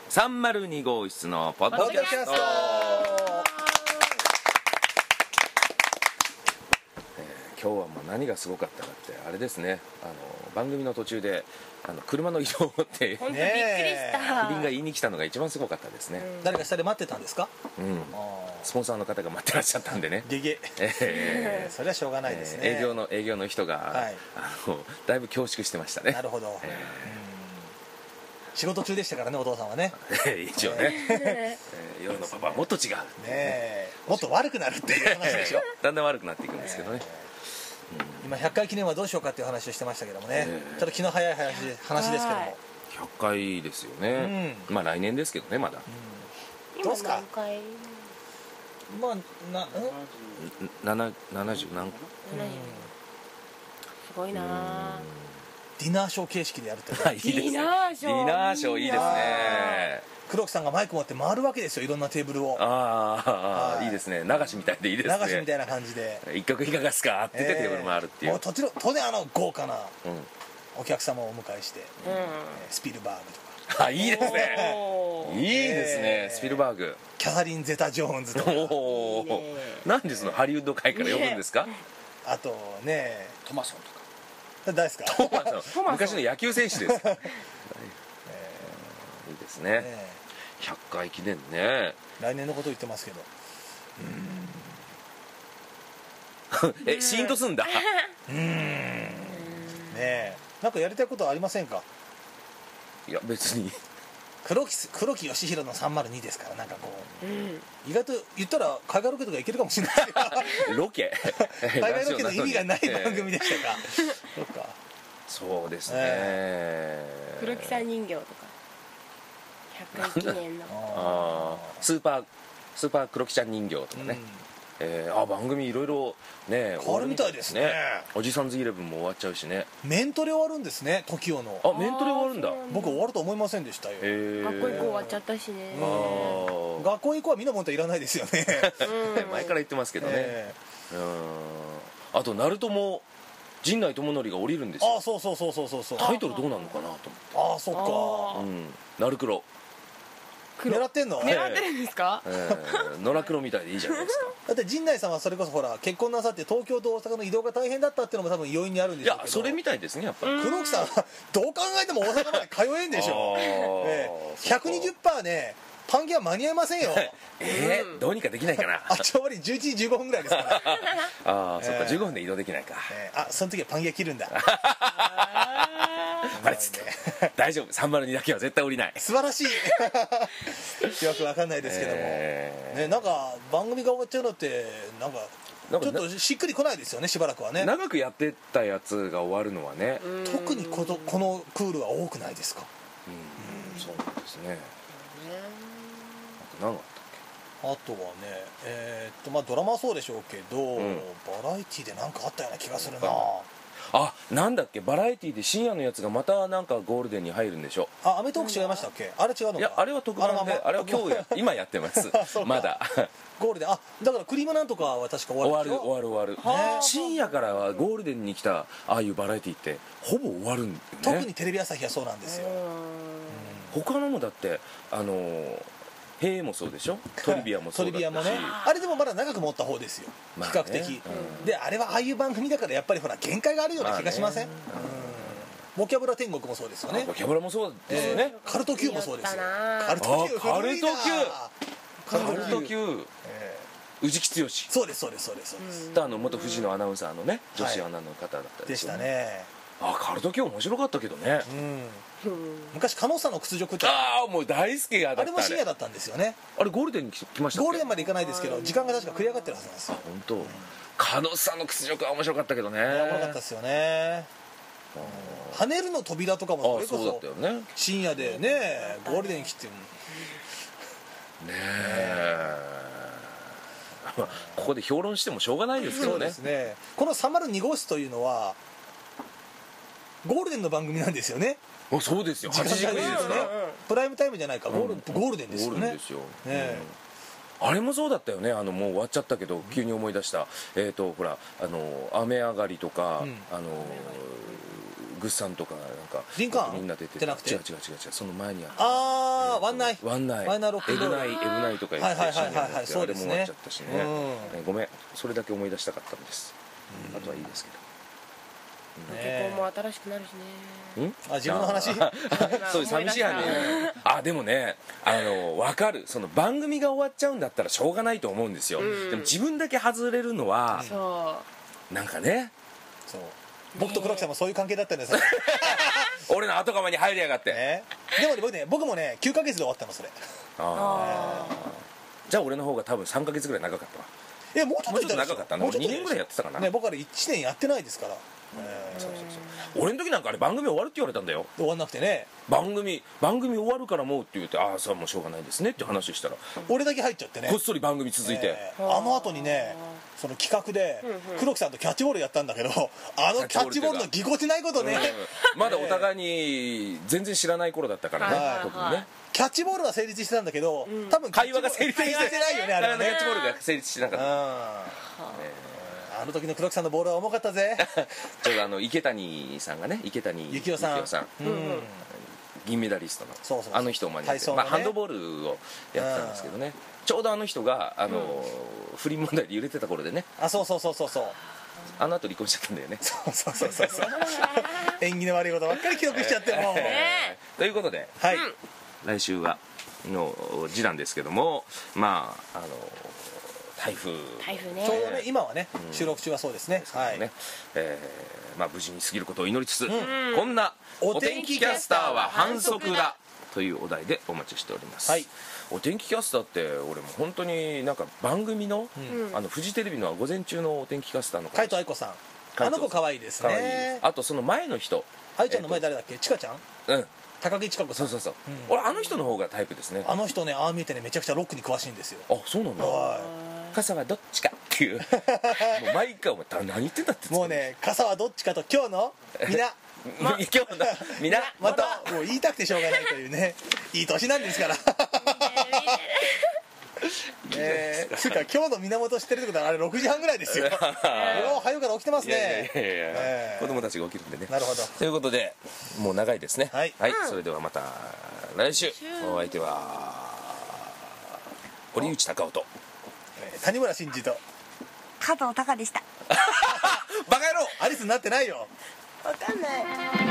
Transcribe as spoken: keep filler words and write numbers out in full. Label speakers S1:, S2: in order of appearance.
S1: さんまるにごうしつのポッドキャスト。今日はもう何がすごかったかってあれですね、あの番組の途中であの車の移動って
S2: 本当びっくりした
S1: キリンが言いに来たのが一番すごかったですね、
S3: うん、誰か下で待ってたんですか？
S1: うん、スポンサーの方が待ってらっしゃったんでね、
S3: ゲゲ、えー、それはしょうがないですね、
S1: えー、営業の営業の人が、はい、あのだいぶ恐縮してましたね。
S3: なるほど、えー、うん、仕事中でしたからね、お父さんはね
S1: 一応ね、えー、夜のパパはもっと違う、
S3: ね、もっと悪くなるっていう話でしょ
S1: だんだん悪くなっていくんですけどね、
S3: えー、今ひゃっかい記念はどうしようかっていう話をしてましたけどもね、えー、ちょっと気の早い話話ですけども、
S1: ひゃっかいですよね、うん、まあ来年ですけどね、まだ、
S3: うん、どうですか？まあな
S1: なななじゅう何、うん、
S2: すごいな。
S3: ディナーショー形式でやるって
S1: いいですね。ディナーショー、ディナーショーいいですね。
S3: 黒木さんがマイク持って回るわけですよ、いろんなテーブルを。
S1: ああ、はい、いいですね。流しみたいでいいですね。
S3: 流しみたいな感じで
S1: 一曲いかがですかって言ってテーブル回るっていう、
S3: えー、もうとちろん当然あの豪華なお客様をお迎えして、うん、スピルバーグとか、
S1: あ、いいですね、いいですね、えー、スピルバーグ、
S3: キャサリン・ゼタ・ジョーンズとか、
S1: おお、なんでそのハリウッド界から呼ぶんですか、ね、
S3: あとね、
S1: トマソンとか
S3: 誰ですか？
S1: トマソン昔の野球選手です、えー、いいですね、えー、ひゃっかい記念ね、
S3: 来年のこと言ってますけど、
S1: うんえ、シーンとすんだ
S3: うーんねえ、なんかやりたいことはありませんか？
S1: いや別に
S3: 黒木黒木義弘のさんまるにですから、なんかこう、うん、意外と言ったら海外ロケとかいけるかもしれない
S1: ロケ
S3: 海外ロケの意味がない番組でしたか、えー、そっか、
S1: そうですね、
S2: えー、黒木さん人形とかひゃっかい記念の
S1: あスーパースーパー黒木ちゃん人形とかね、うん、えー、あ番組いろいろね
S3: 変わるみたいですね、ね、
S1: おじさんズイレブンも終わっちゃうしね、
S3: メントレ終わるんですね、トキオの。
S1: あ、メントレ終わるんだ。
S3: 僕終わると思いませんでしたよ、
S2: えー、学校以降終わっちゃったしね、
S3: うん、学校以降はみんなもんといらないですよね
S1: 前から言ってますけどね、えー、うん、あとナルトも陣内智則が降りるんですよ。
S3: あ、そうそうそうそうそうそう、
S1: タイトルどうなるのかなと思って。
S3: ああ、そっか、
S1: うん、ナルクロ
S3: 狙ってんの？
S2: 狙ってるんですか？
S1: えー、野良黒みたいでいいじゃないですか
S3: だって陣内さんはそれこそほら結婚なさって東京と大阪の移動が大変だったっていうのも多分要因にあるんでしょうけど。
S1: いや、それみたいですね、やっぱり。
S3: 黒木さんはどう考えても大阪まで通えんでしょえー、ひゃくにじゅっパーセント ね、パンギは間に合いませんよ
S1: えー、どうにかできないかな
S3: あっち終わりじゅういちじじゅうごふんぐらいですから
S1: ああ、そっか、じゅうごふんで移動できないか、
S3: えー、あ、その時はパンギは切るんだ
S1: あれっつって大丈夫、さんまるにだけは絶対降りない、
S3: 素晴らしいよくわかんないですけども、えーね、なんか番組が終わっちゃうのってなんかちょっとしっくりこないですよね、しばらくはね。長
S1: くやってたやつが終わるのはね、
S3: 特にこの、このクールは多くないですか？
S1: うん、そうなんですね。何があったっけ？
S3: あとはね、えー、っとまあドラマはそうでしょうけど、うん、バラエティで何かあったような気がするな。
S1: あ、なんだっけ、バラエティで深夜のやつがまたなんかゴールデンに入るんでしょ。
S3: あ、アメトーク違いましたっけ？あれ違うのか？
S1: いや、あれは特番で、あれは今日や今やってますまだ
S3: ゴールデン、あ、だからクリームなんとかは確か終わる
S1: 終わる終わる終わる、深夜からはゴールデンに来たああいうバラエティってほぼ終わるんだよね。
S3: 特にテレビ朝日はそうなんですよ。
S1: 他のもだってあのーへえもそうでしょ、トリビアもそうだったし、トリビアもね、
S3: あれでもまだ長く持った方ですよ、比較的、ね、うん、であれはああいう番組だからやっぱりほら限界があるような気がしません？まあね、うん、ボキャブラ天国もそうですよね。
S1: ボキャブラもそうですよね、
S3: えー、カルト Q もそうですよ。
S1: カルト Q、カルト Q、
S3: カルト
S1: Q、宇治木剛、
S3: そうですそうですそうですそうです。
S1: とあの元富士のアナウンサーのね、女子アナの方だった
S3: でしたね。
S1: あ、カルト Q 面白かったけどね、
S3: うん、昔カノサの屈辱って、
S1: ああもう大好きが
S3: あれも深夜だったんですよね。
S1: あれゴールデンに来ましたっけ？
S3: ゴールデンまで行かないですけど時間が確か繰り上がってるはずなんですよ。
S1: あ、本当、うん、カノサの屈辱は面白かったけどね。
S3: 面白かったですよね。跳ねるの扉とかもそれこそ深夜でね、ゴールデン来てね
S1: えここで評論してもしょうがないですけどね。
S3: そうですね。このさんまるに号室というのはゴールデンの番組なんですよね。
S1: あ、そうですよ、はちじくじですから、
S3: プライムタイムじゃないか、ゴール、うん、ゴールデンですよね。ゴールデンですよ、ね、
S1: うん、あれもそうだったよね。あのもう終わっちゃったけど急に思い出した、えっとほらあの雨上がりとか、うん、あのグッさんとかなんか
S3: リンカーン
S1: みんな出て
S3: じゃなくて
S1: 違う違う違う違うその前にあった
S3: ああワンナイ
S1: ワンナイ
S3: ワンナイロック
S1: エブナイエブナイとか言って
S3: はいはいはいはい
S1: 一緒にやって
S3: はいそうですね
S1: あれも終わっちゃったしね
S3: うん
S1: ねごめんそれだけ思い出したかったんですあとはいいですけど
S2: 結婚も新しくなるしね。
S1: ん
S3: あ自分の話
S1: そう寂しい話ねあでもねあの分かるその番組が終わっちゃうんだったらしょうがないと思うんですよ、
S2: うん、
S1: でも自分だけ外れるのは
S2: そう
S1: なんかね
S3: そう僕と黒木さんもそういう関係だったんですよ
S1: 俺の後釜に入りやがって、
S3: ね、でもね僕ね僕もねきゅうかげつで終わったのそれ
S1: ああじゃあ俺の方が多分さんかげつぐらい長かったわ
S3: いやもうちょっと
S1: 長かったなもうにねんぐらいやってたかな、
S3: ね、僕あれいちねんやってないですから、
S1: えー、そうそうそう俺の時なんかあれ番組終わるって言われたんだよ
S3: 終わんなくてね
S1: 番組番組終わるからもうって言ってああさあもうしょうがないですねって話したら
S3: 俺だけ入っちゃってね
S1: こっそり番組続いて、
S3: えー、あの後にねその企画で黒木さんとキャッチボールやったんだけどあのキャッチボールのぎこちないことね、
S1: うん、まだお互いに全然知らない頃だったからね、はい、特にね
S3: キャッチボールは成立してたんだけど、うん、多分
S1: 会話が成立して
S3: ないよねあれはね
S1: キャッチボールが成立してなかった、うん
S3: あの時の黒木さんのボールは重かったぜ
S1: ちょうどあの池谷さんがね池谷
S3: 幸雄さん、
S1: さん、うん、銀メダリストの
S3: そうそうそう
S1: あの人を真似て、ねまあ、ハンドボールをやってたんですけどねちょうどあの人があの、うん、不倫問題で揺れてた頃でね
S3: あそうそうそうそうそう
S1: あの後離婚しちゃったんだよね
S3: そうそうそうそうそう縁起の悪いことばっかり記録しちゃってもう、
S1: えー、ということで、
S3: はい、
S1: 来週はの次男ですけどもまああの台風
S2: 台風ね
S3: ちょうどね今はね、うん、収録中はそうですね
S1: はい、ねえーまあ、無事に過ぎることを祈りつつ、うん、こんな
S3: お天気キャスターは反則だ
S1: というお題でお待ちしております、
S3: はい、
S1: お天気キャスターって俺も本当になんか番組の、うん、あのフジテレビの午前中のお天気キャスターの
S3: 海藤愛子さんあの子可愛いですね
S1: あとその前の人
S3: 愛ちゃんの前誰だっけちかちゃん
S1: うん
S3: 高木千佳子さん
S1: そうそうそう、うん、俺あの人の方がタイプですね
S3: あの人ねああ見えてねめちゃくちゃロックに詳しいんですよ
S1: あそうなんだ傘はどっちかっていうもう毎回お前何言ってんだって
S3: もうね傘はどっちかと今日のみな
S1: ま、今日のみな
S3: またもう言いたくてしょうがないというねいい年なんですからえー、つうか今日の源知ってるってことはあれろくじはんぐらいですよおお早うから起きてますねいやいやいや、
S1: えー、子供たちが起きるんでね
S3: なるほど
S1: ということでもう長いですね
S3: はい、
S1: はいうん、それではまた来週お相手は堀内孝雄と
S3: 谷村新司と
S2: 加藤隆でした
S3: バカ野郎アリスになってないよ
S2: わかんない